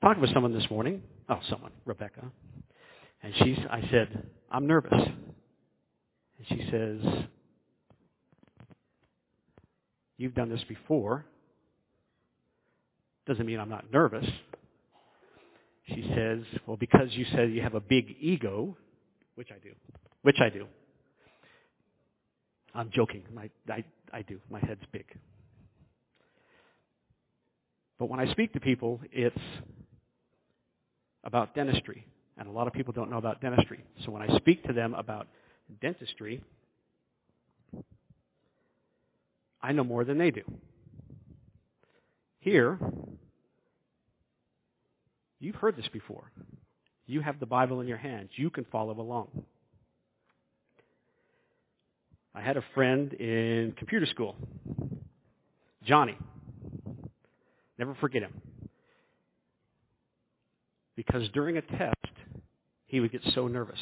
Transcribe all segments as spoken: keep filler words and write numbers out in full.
talking with someone this morning. Oh, someone, Rebecca. And she's, I said, I'm nervous. And she says, you've done this before. Doesn't mean I'm not nervous. She says, well, because you said you have a big ego, which I do, which I do. I'm joking. I, I, I do. My head's big. But when I speak to people, it's about dentistry. And a lot of people don't know about dentistry. So when I speak to them about dentistry, I know more than they do. Here, you've heard this before. You have the Bible in your hands. You can follow along. I had a friend in computer school, Johnny. Never forget him. Because during a test, he would get so nervous.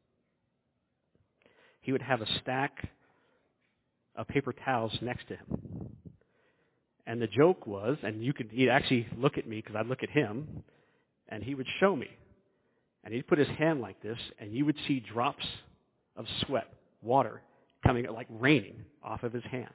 He would have a stack of paper towels next to him. And the joke was, and you could he'd actually look at me because I'd look at him, and he would show me. And he'd put his hand like this, and you would see drops of sweat, water, coming like raining off of his hand.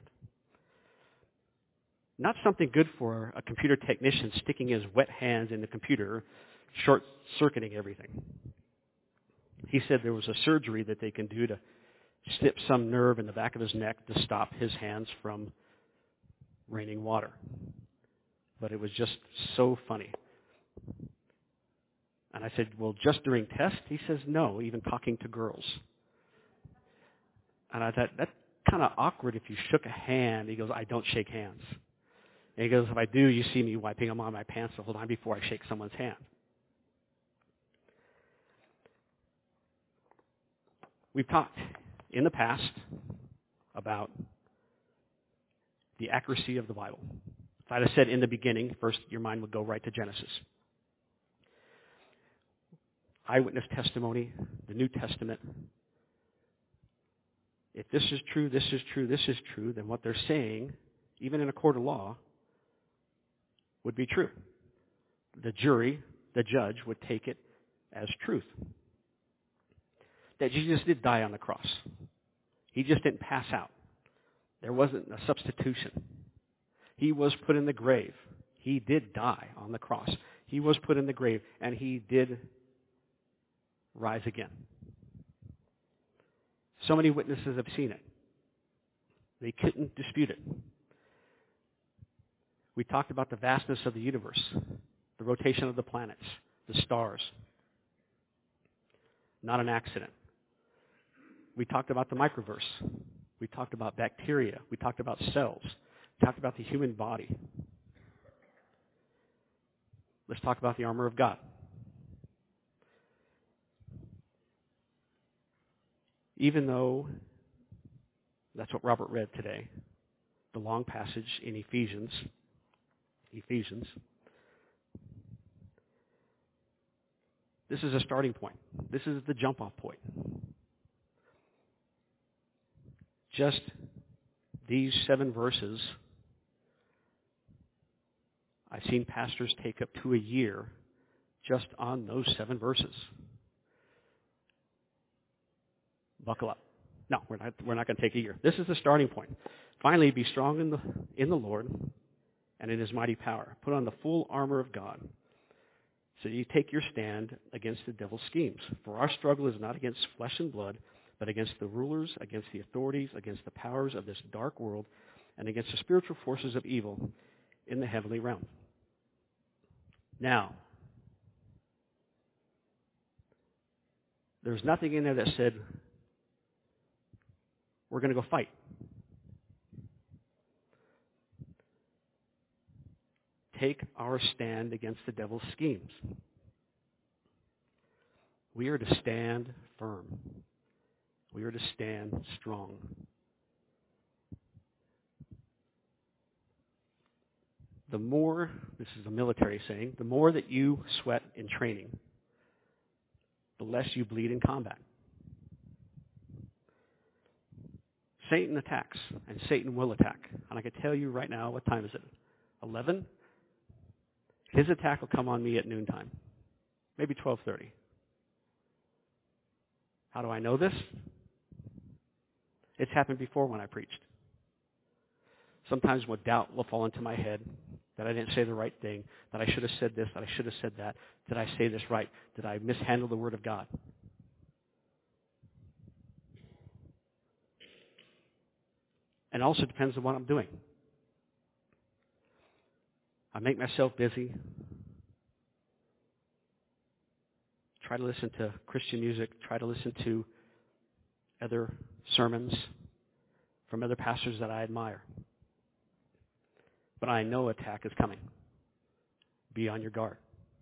Not something good for a computer technician sticking his wet hands in the computer, short-circuiting everything. He said there was a surgery that they can do to snip some nerve in the back of his neck to stop his hands from raining water. But it was just so funny. And I said, well, just during test? He says, no, even talking to girls. And I thought, that's kind of awkward if you shook a hand. He goes, I don't shake hands. And he goes, if I do, you see me wiping them on my pants the whole time before I shake someone's hand. We've talked in the past about the accuracy of the Bible. If I'd have said in the beginning, first your mind would go right to Genesis. Eyewitness testimony, the New Testament. If this is true, this is true, this is true, then what they're saying, even in a court of law, would be true. The jury, the judge, would take it as truth. That Jesus did die on the cross. He just didn't pass out. There wasn't a substitution. He was put in the grave. He did die on the cross. He was put in the grave, and he did rise again. So many witnesses have seen it. They couldn't dispute it. We talked about the vastness of the universe, the rotation of the planets, the stars. Not an accident. We talked about the microverse. We talked about bacteria. We talked about cells. We talked about the human body. Let's talk about the armor of God. Even though that's what Robert read today, the long passage in Ephesians, Ephesians, this is a starting point. This is the jump-off point. Just these seven verses, I've seen pastors take up to a year just on those seven verses. Buckle up. No, we're not, we're not going to take a year. This is the starting point. Finally, be strong in the, in the Lord and in his mighty power. Put on the full armor of God so you take your stand against the devil's schemes. For our struggle is not against flesh and blood, but against the rulers, against the authorities, against the powers of this dark world, and against the spiritual forces of evil in the heavenly realm. Now, there's nothing in there that said, we're going to go fight. Take our stand against the devil's schemes. We are to stand firm. We are to stand strong. The more, this is a military saying, the more that you sweat in training, the less you bleed in combat. Satan attacks, and Satan will attack. And I can tell you right now, what time is it? eleven? His attack will come on me at noontime, maybe twelve thirty. How do I know this? It's happened before when I preached. Sometimes what doubt will fall into my head, that I didn't say the right thing, that I should have said this, that I should have said that. Did I say this right? Did I mishandle the Word of God? And it also depends on what I'm doing. I make myself busy. Try to listen to Christian music. Try to listen to other sermons from other pastors that I admire. But I know attack is coming. Be on your guard.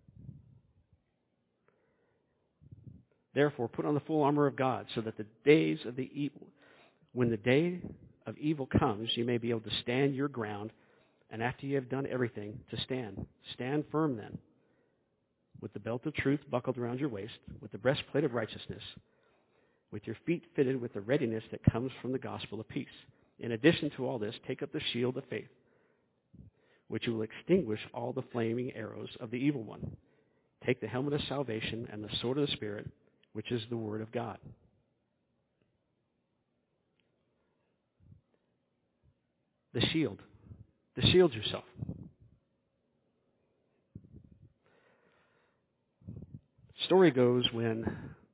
Therefore, put on the full armor of God, so that the days of the evil, when the day of evil comes, you may be able to stand your ground, and after you have done everything, to stand. Stand firm then, with the belt of truth buckled around your waist, with the breastplate of righteousness, with your feet fitted with the readiness that comes from the gospel of peace. In addition to all this, take up the shield of faith, which will extinguish all the flaming arrows of the evil one. Take the helmet of salvation and the sword of the Spirit, which is the word of God. The shield. The shield yourself. Story goes when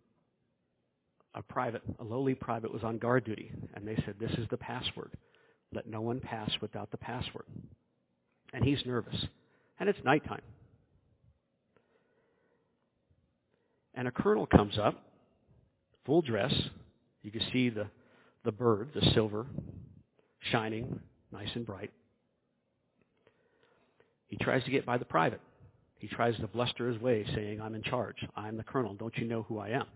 a private, a lowly private was on guard duty, and they said, this is the password. Let no one pass without the password. And he's nervous. And it's nighttime. And a colonel comes up, full dress. You can see the, the bird, the silver, shining, nice and bright. He tries to get by the private. He tries to bluster his way, saying, I'm in charge. I'm the colonel. Don't you know who I am?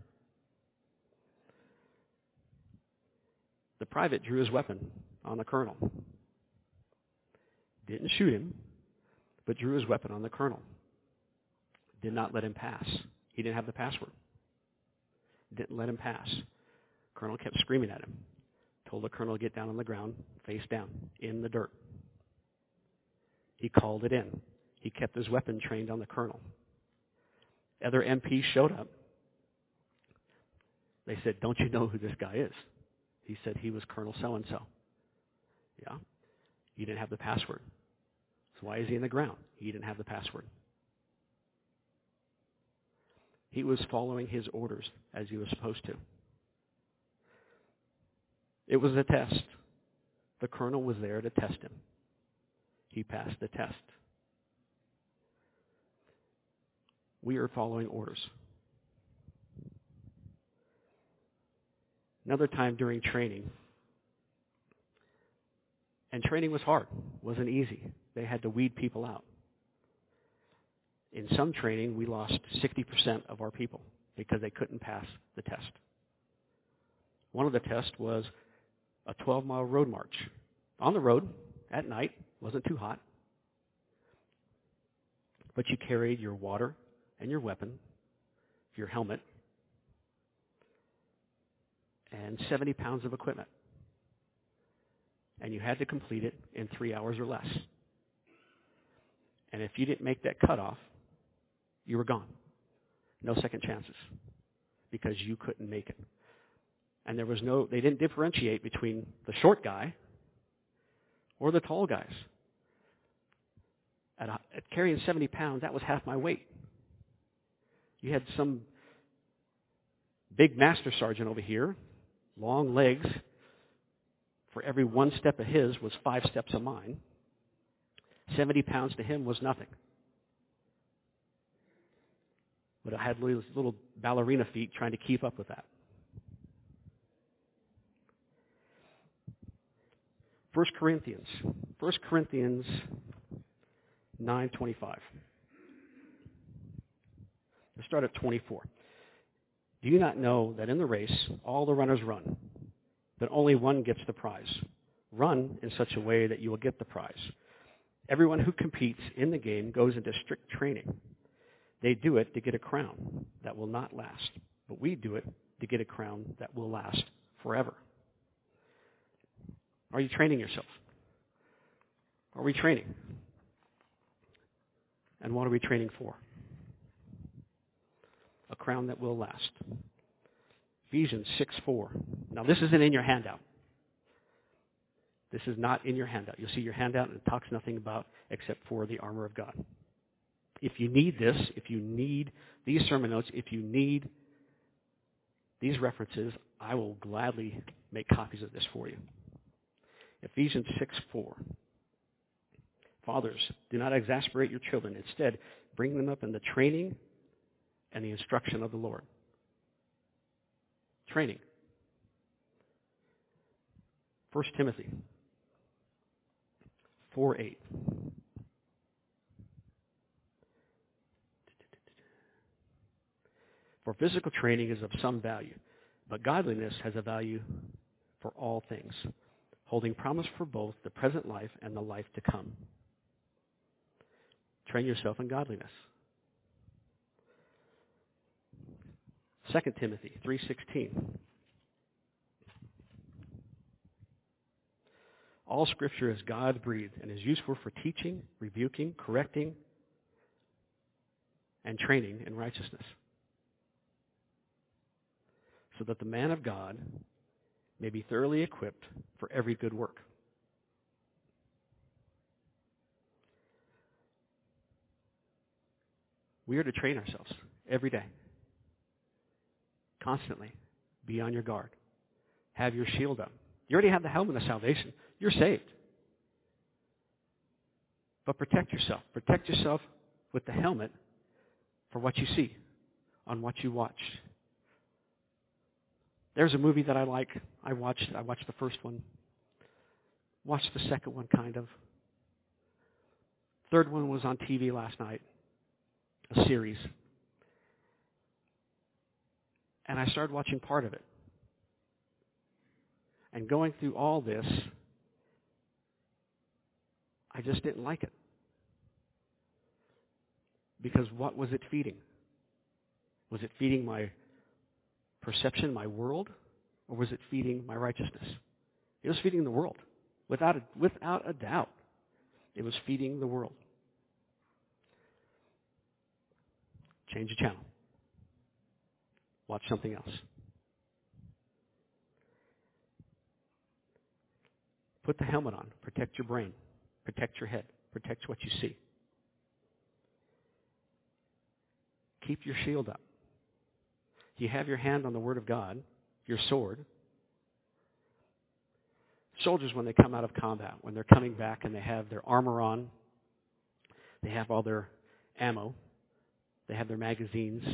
The private drew his weapon on the colonel. Didn't shoot him, but drew his weapon on the colonel. Did not let him pass. He didn't have the password. Didn't let him pass. Colonel kept screaming at him. Told the colonel to get down on the ground, face down, in the dirt. He called it in. He kept his weapon trained on the colonel. Other M Ps showed up. They said, don't you know who this guy is? He said he was Colonel so-and-so. Yeah. He didn't have the password. So why is he in the ground? He didn't have the password. He was following his orders as he was supposed to. It was a test. The colonel was there to test him. He passed the test. We are following orders. Another time during training, and training was hard, wasn't easy. They had to weed people out. In some training, we lost sixty percent of our people because they couldn't pass the test. One of the tests was a twelve-mile road march. On the road, at night, wasn't too hot, but you carried your water and your weapon, your helmet, and seventy pounds of equipment. And you had to complete it in three hours or less. And if you didn't make that cutoff, you were gone. No second chances, because you couldn't make it. And there was no, they didn't differentiate between the short guy or the tall guys. At, a, at carrying seventy pounds, that was half my weight. You had some big master sergeant over here, long legs. For every one step of his was five steps of mine. seventy pounds to him was nothing. But I had little, little ballerina feet trying to keep up with that. First Corinthians. First Corinthians nine twenty-five. Let's start at twenty-four. Do you not know that in the race all the runners run, but only one gets the prize? Run in such a way that you will get the prize. Everyone who competes in the game goes into strict training. They do it to get a crown that will not last, but we do it to get a crown that will last forever. Are you training yourself? Are we training? And what are we training for? A crown that will last. Ephesians six four. Now this isn't in your handout. This is not in your handout. You'll see your handout and it talks nothing about except for the armor of God. If you need this, if you need these sermon notes, if you need these references, I will gladly make copies of this for you. Ephesians six four. Fathers, do not exasperate your children. Instead, bring them up in the training and the instruction of the Lord. Training. First Timothy four eight. For physical training is of some value, but godliness has a value for all things, holding promise for both the present life and the life to come. Train yourself in godliness. Second Timothy three sixteen. All Scripture is God-breathed and is useful for teaching, rebuking, correcting, and training in righteousness, so that the man of God may be thoroughly equipped for every good work. We are to train ourselves every day, constantly. Be on your guard. Have your shield up. You already have the helmet of salvation. You're saved. But protect yourself. Protect yourself with the helmet for what you see, on what you watch. There's a movie that I like. I watched I watched the first one. Watched the second one, kind of. Third one was on T V last night. A series. And I started watching part of it. And going through all this, I just didn't like it. Because what was it feeding? Was it feeding my perception, my world? Or was it feeding my righteousness? It was feeding the world. Without a, without a doubt. It was feeding the world. Change the channel. Watch something else. Put the helmet on. Protect your brain. Protect your head. Protect what you see. Keep your shield up. You have your hand on the Word of God, your sword. Soldiers, when they come out of combat, when they're coming back and they have their armor on, they have all their ammo, they have their magazines.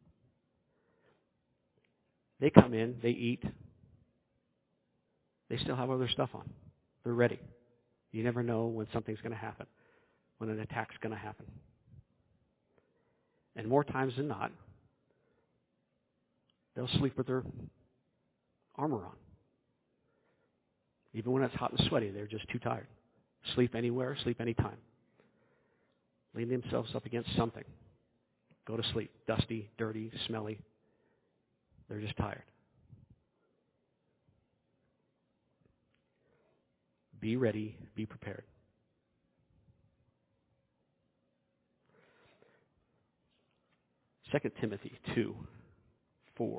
They come in, they eat. They still have other stuff on. They're ready. You never know when something's going to happen, when an attack's going to happen. And more times than not, they'll sleep with their armor on. Even when it's hot and sweaty, they're just too tired. Sleep anywhere, sleep anytime. Lean themselves up against something. Go to sleep. Dusty, dirty, smelly. They're just tired. Be ready, be prepared. Second Timothy two four.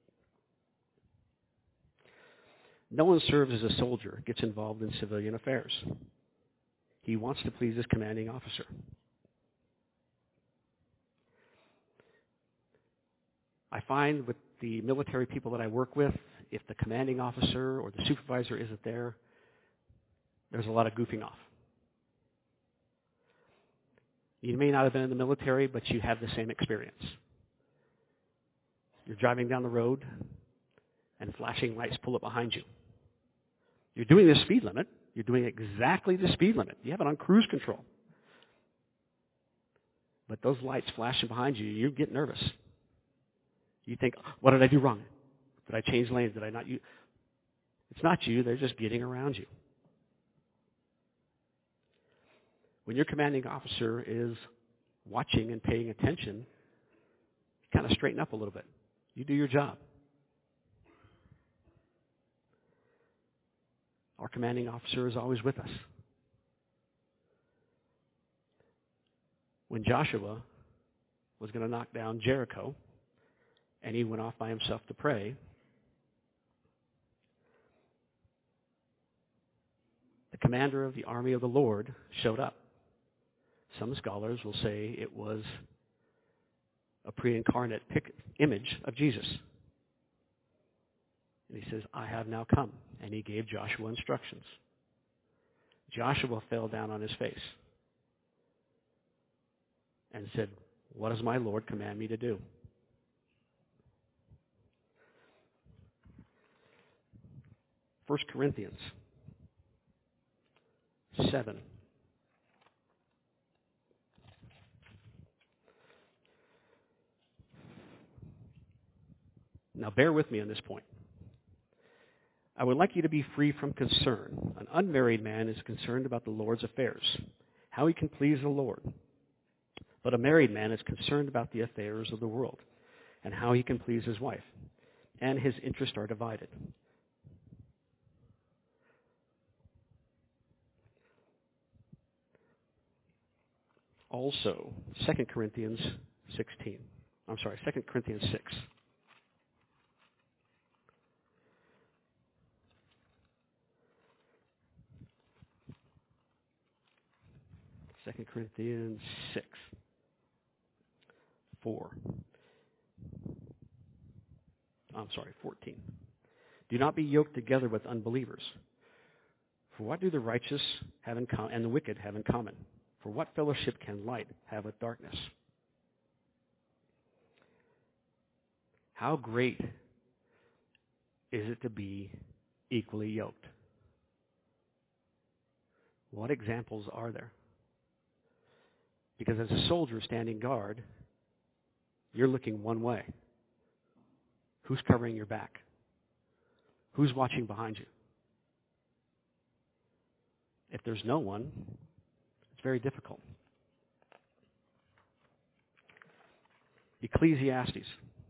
No one serves as a soldier, gets involved in civilian affairs. He wants to please his commanding officer. I find with the military people that I work with, if the commanding officer or the supervisor isn't there, there's a lot of goofing off. You may not have been in the military, but you have the same experience. You're driving down the road, and flashing lights pull up behind you. You're doing the speed limit. You're doing exactly the speed limit. You have it on cruise control. But those lights flashing behind you, you get nervous. You think, what did I do wrong? Did I change lanes? Did I not use? It's not you. They're just getting around you. When your commanding officer is watching and paying attention, you kind of straighten up a little bit. You do your job. Our commanding officer is always with us. when Joshua was going to knock down Jericho, and he went off by himself to pray, the commander of the army of the Lord showed up. Some scholars will say it was a pre-incarnate pic- image of Jesus. And he says, I have now come. And he gave Joshua instructions. Joshua fell down on his face and said, what does my Lord command me to do? First Corinthians seven. Now bear with me on this point. I would like you to be free from concern. An unmarried man is concerned about the Lord's affairs, how he can please the Lord. But a married man is concerned about the affairs of the world and how he can please his wife, and his interests are divided. Also, Second Corinthians sixteen. I'm sorry, Second Corinthians six. Second Corinthians six. four. I'm sorry, fourteen. Do not be yoked together with unbelievers. For what do the righteous have in common and the wicked have in common? For what fellowship can light have with darkness? How great is it to be equally yoked? What examples are there? Because as a soldier standing guard, you're looking one way. Who's covering your back? Who's watching behind you? If there's no one, it's very difficult. Ecclesiastes.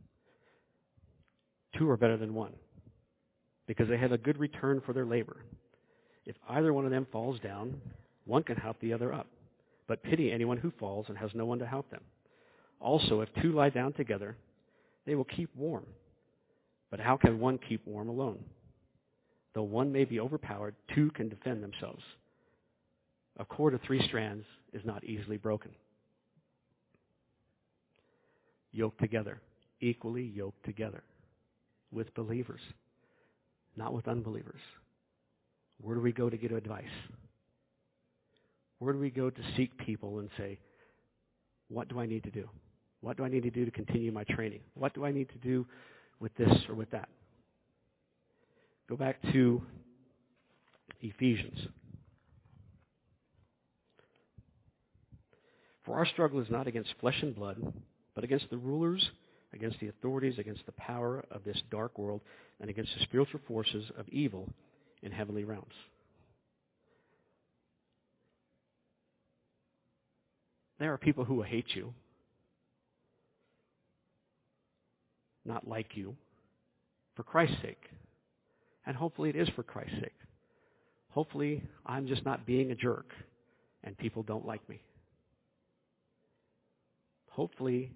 Two are better than one, because they have a good return for their labor. If either one of them falls down, one can help the other up. But pity anyone who falls and has no one to help them. Also, if two lie down together, they will keep warm. But how can one keep warm alone? Though one may be overpowered, two can defend themselves. A cord of three strands is not easily broken. Yoked together, equally yoked together, with believers, not with unbelievers. Where do we go to get advice? Where do we go to seek people and say, what do I need to do? What do I need to do to continue my training? What do I need to do with this or with that? Go back to Ephesians. For our struggle is not against flesh and blood, but against the rulers, against the authorities, against the power of this dark world, and against the spiritual forces of evil in heavenly realms. There are people who will hate you, not like you, for Christ's sake. And hopefully it is for Christ's sake. Hopefully I'm just not being a jerk and people don't like me. Hopefully,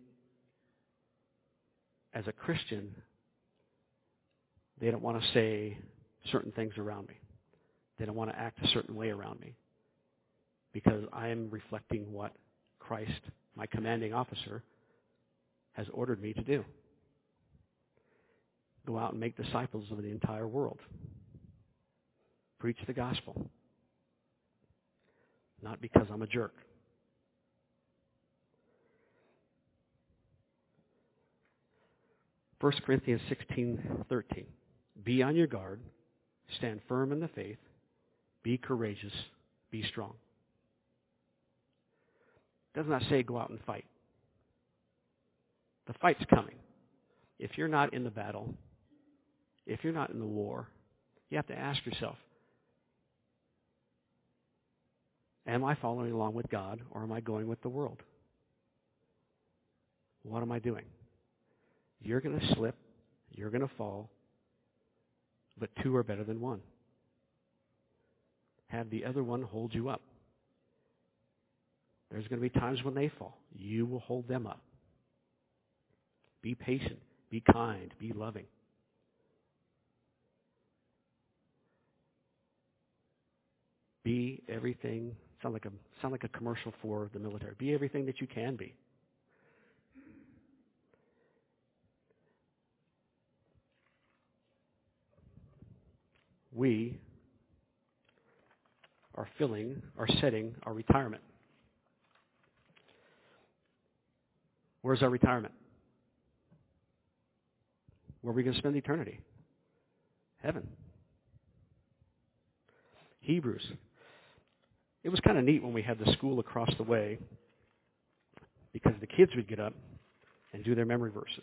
as a Christian, they don't want to say certain things around me. They don't want to act a certain way around me, because I am reflecting what Christ, my commanding officer, has ordered me to do. Go out and make disciples of the entire world. Preach the gospel. Not because I'm a jerk. First Corinthians sixteen thirteen. Be on your guard. Stand firm in the faith. Be courageous. Be strong. It does not say go out and fight. The fight's coming. If you're not in the battle, if you're not in the war, you have to ask yourself, am I following along with God, or am I going with the world? What am I doing? You're going to slip. You're going to fall. But two are better than one. Have the other one hold you up. There's going to be times when they fall. You will hold them up. Be patient. Be kind. Be loving. Be everything. Sound like a sound like a commercial for the military. Be everything that you can be. We are filling, are setting our retirement. Where's our retirement? Where are we going to spend eternity? Heaven. Hebrews. It was kind of neat when we had the school across the way because the kids would get up and do their memory verses.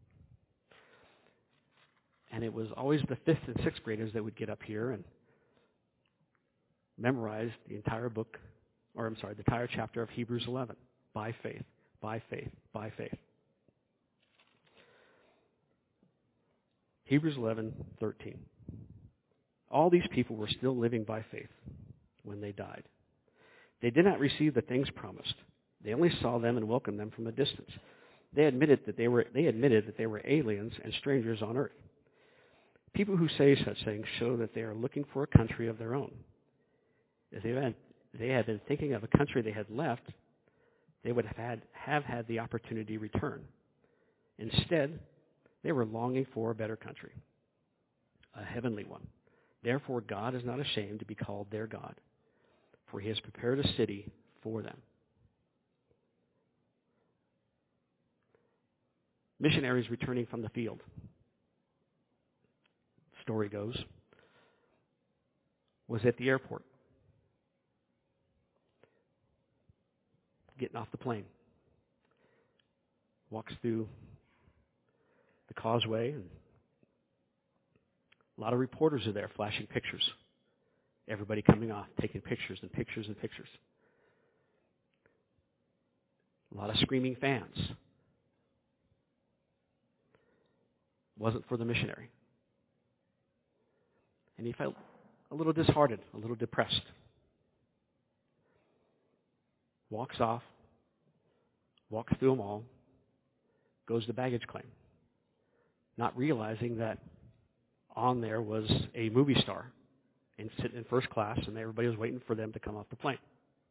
And it was always the fifth and sixth graders that would get up here and memorize the entire book, or I'm sorry, the entire chapter of Hebrews eleven. By faith, by faith, by faith. Hebrews eleven thirteen. All these people were still living by faith when they died. They did not receive the things promised. They only saw them and welcomed them from a distance. They admitted that they were they admitted that they were aliens and strangers on earth. People who say such things show that they are looking for a country of their own. If they had, they had been thinking of a country they had left, they would have had, have had the opportunity to return. Instead, they were longing for a better country, a heavenly one. Therefore, God is not ashamed to be called their God, for he has prepared a city for them. Missionaries returning from the field. Story goes, was at the airport, getting off the plane, walks through the causeway, and a lot of reporters are there flashing pictures. Everybody coming off, taking pictures and pictures and pictures. A lot of screaming fans. Wasn't for the missionary. And he felt a little disheartened, a little depressed. Walks off, walks through them all, goes to baggage claim, not realizing that on there was a movie star and sitting in first class, and everybody was waiting for them to come off the plane.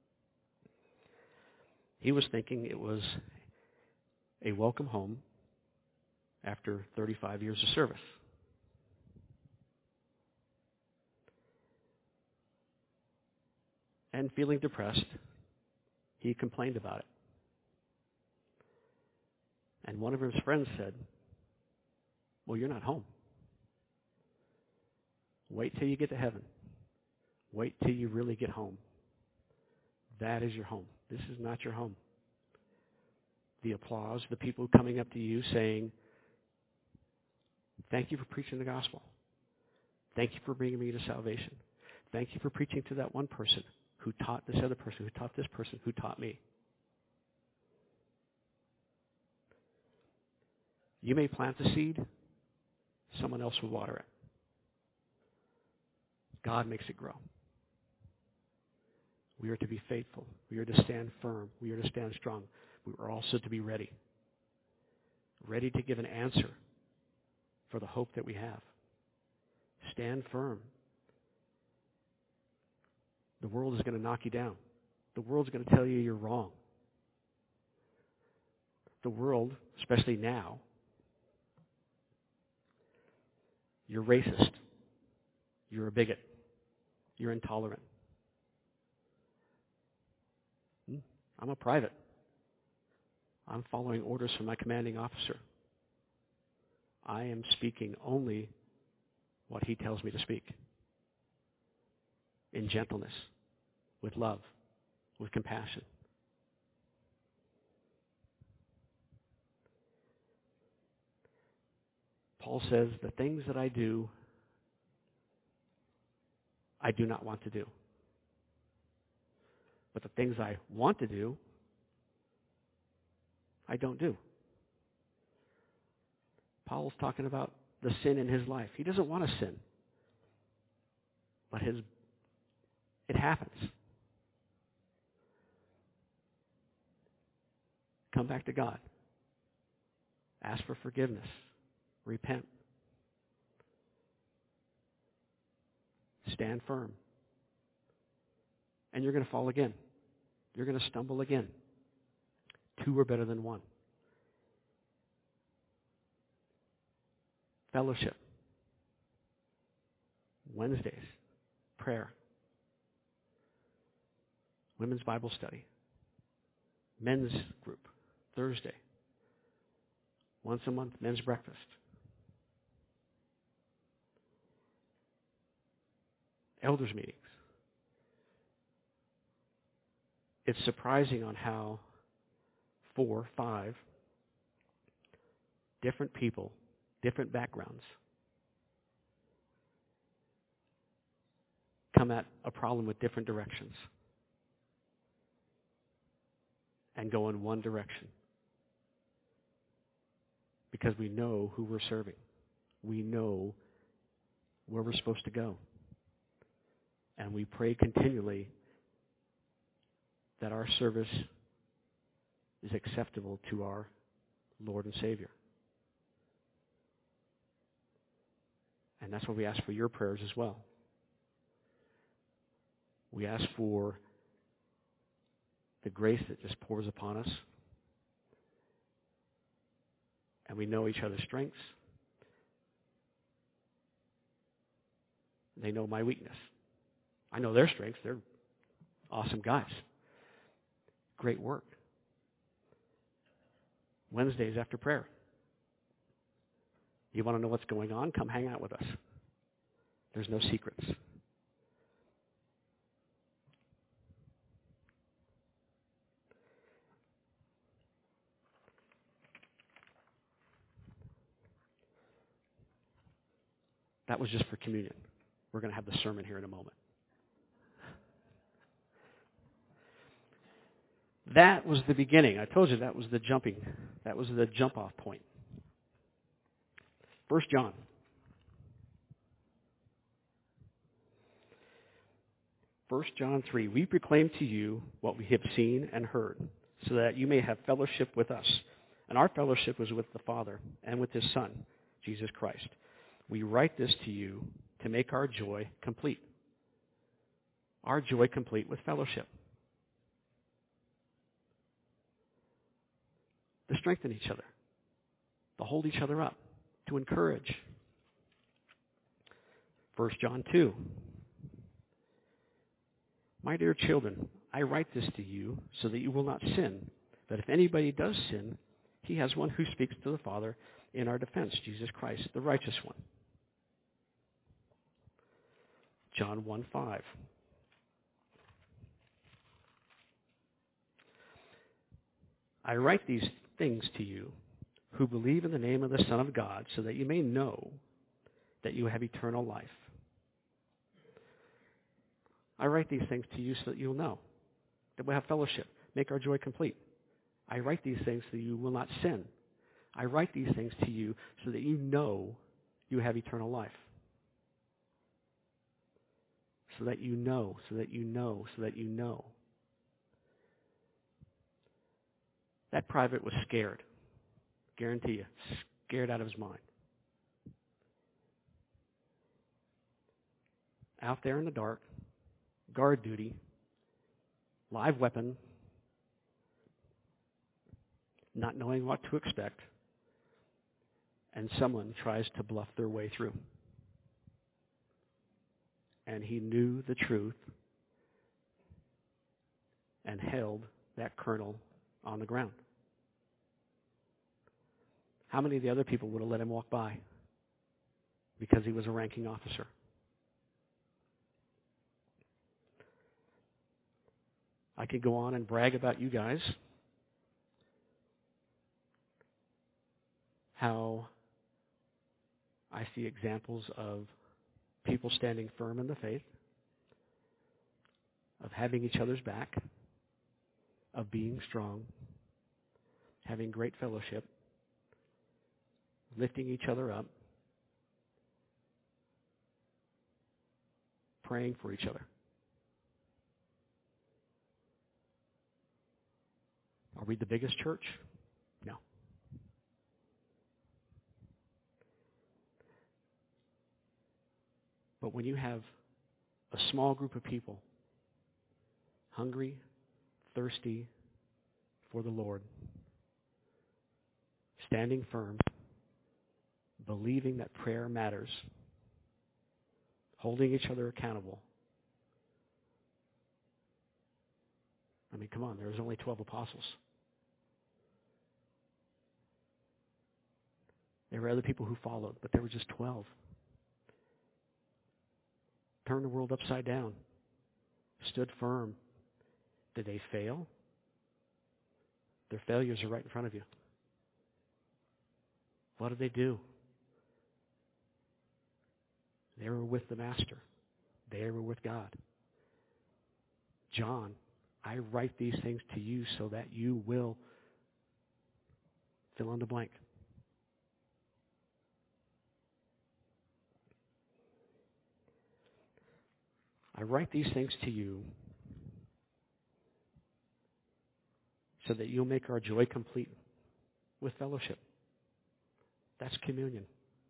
He was thinking it was a welcome home after thirty-five years of service. And feeling depressed, he complained about it. And one of his friends said, well, you're not home. Wait till you get to heaven. Wait till you really get home. That is your home. This is not your home. The applause, the people coming up to you saying, thank you for preaching the gospel. Thank you for bringing me to salvation. Thank you for preaching to that one person who taught this other person, who taught this person, who taught me. You may plant the seed, someone else will water it. God makes it grow. We are to be faithful. We are to stand firm. We are to stand strong. We are also to be ready. Ready to give an answer for the hope that we have. Stand firm. The world is going to knock you down. The world's going to tell you you're wrong. The world, especially now, you're racist. You're a bigot. You're intolerant. I'm a private. I'm following orders from my commanding officer. I am speaking only what he tells me to speak. In gentleness, with love, with compassion. Paul says, the things that I do, I do not want to do. But the things I want to do, I don't do. Paul's talking about the sin in his life. He doesn't want to sin. But his it happens. come back to God. Ask for forgiveness. Repent. Stand firm. And you're going to fall again. You're going to stumble again. Two are better than one. Fellowship. Wednesdays. Prayer. Women's Bible study. Men's group. Thursday. Once a month, men's breakfast. Elders meetings. It's surprising on how four, five different people, different backgrounds, come at a problem with different directions and go in one direction. Because we know who we're serving. We know where we're supposed to go. And we pray continually that our service is acceptable to our Lord and Savior. And that's what we ask for your prayers as well. We ask for the grace that just pours upon us. And we know each other's strengths. They know my weakness. I know their strengths. They're awesome guys. Great work. Wednesdays after prayer. You want to know what's going on? Come hang out with us. There's no secrets. That was just for communion. We're going to have the sermon here in a moment. That was the beginning. I told you that was the jumping. That was the jump-off point. First John. First John three. We proclaim to you what we have seen and heard, so that you may have fellowship with us. And our fellowship was with the Father and with His Son, Jesus Christ. We write this to you to make our joy complete. Our joy complete with fellowship. To strengthen each other. To hold each other up. To encourage. First John two. My dear children, I write this to you so that you will not sin. But if anybody does sin, he has one who speaks to the Father in our defense, Jesus Christ, the righteous one. John one five. I write these things to you who believe in the name of the Son of God, so that you may know that you have eternal life. I write these things to you so that you'll know that we have fellowship, make our joy complete. I write these things so that you will not sin. I write these things to you so that you know you have eternal life. So that you know, so that you know, so that you know. That private was scared. Guarantee you, scared out of his mind. Out there in the dark, guard duty, live weapon, not knowing what to expect, and someone tries to bluff their way through. And he knew the truth and held that colonel on the ground. How many of the other people would have let him walk by because he was a ranking officer? I could go on and brag about you guys, how I see examples of people standing firm in the faith, of having each other's back, of being strong, having great fellowship, lifting each other up, praying for each other. Are we the biggest church? But when you have a small group of people hungry, thirsty for the Lord, standing firm, believing that prayer matters, holding each other accountable. I mean, come on, there was only twelve apostles. There were other people who followed, but there were just twelve. Turned the world upside down. Stood firm. Did they fail? Their failures are right in front of you. What did they do? They were with the Master. They were with God. John, I write these things to you so that you will fill in the blank. I write these things to you so that you'll make our joy complete with fellowship. That's communion.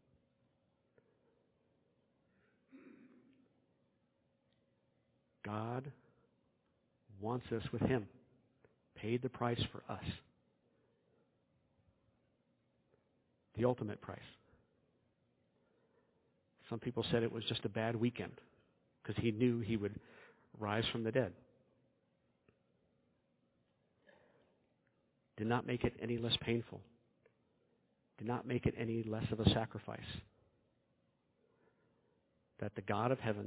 God wants us with Him, paid the price for us, the ultimate price. Some people said it was just a bad weekend because He knew He would rise from the dead. Did not make it any less painful. Did not make it any less of a sacrifice. That the God of heaven,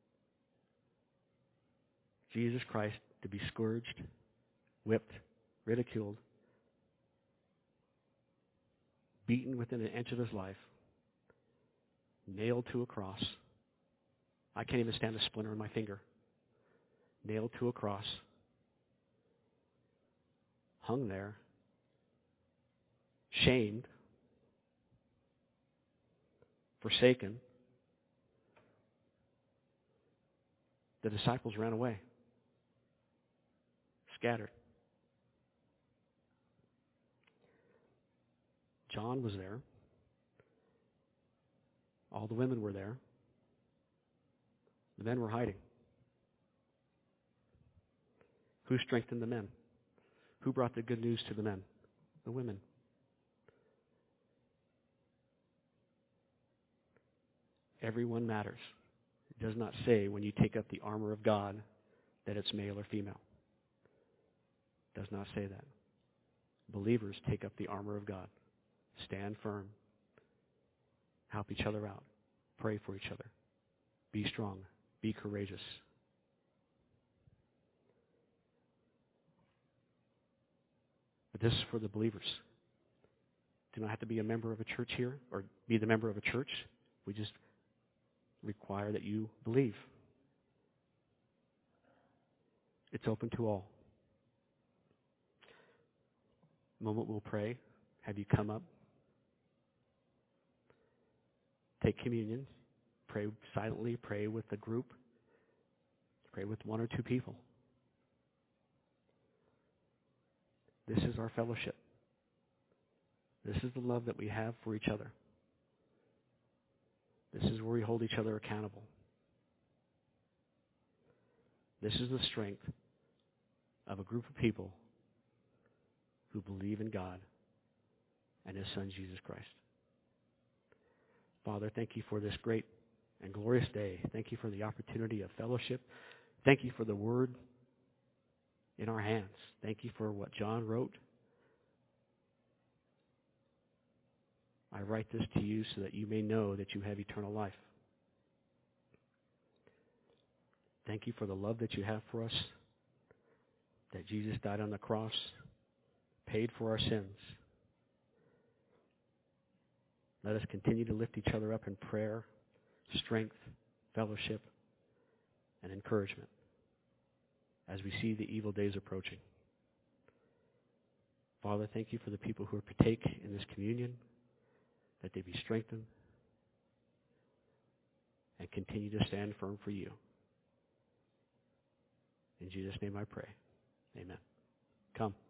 Jesus Christ, to be scourged, whipped, ridiculed, beaten within an inch of His life, nailed to a cross. I can't even stand a splinter in my finger. Nailed to a cross. Hung there. Shamed. Forsaken. The disciples ran away. Scattered. John was there. All the women were there. The men were hiding. Who strengthened the men? Who brought the good news to the men? The women. Everyone matters. It does not say when you take up the armor of God that it's male or female. It does not say that. Believers take up the armor of God. Stand firm. Help each other out. Pray for each other. Be strong. Be courageous. But this is for the believers. Do not have to be a member of a church here or be the member of a church. We just require that you believe. It's open to all. A moment we'll pray. Have you come up? Take communion. Pray silently. Pray with the group. Pray with one or two people. This is our fellowship. This is the love that we have for each other. This is where we hold each other accountable. This is the strength of a group of people who believe in God and His Son, Jesus Christ. Father, thank you for this great and glorious day. Thank you for the opportunity of fellowship. Thank you for the Word in our hands. Thank you for what John wrote. I write this to you so that you may know that you have eternal life. Thank you for the love that you have for us, that Jesus died on the cross, paid for our sins. Let us continue to lift each other up in prayer, strength, fellowship, and encouragement as we see the evil days approaching. Father, thank you for the people who partake in this communion, that they be strengthened and continue to stand firm for you. In Jesus' name I pray. Amen. Come.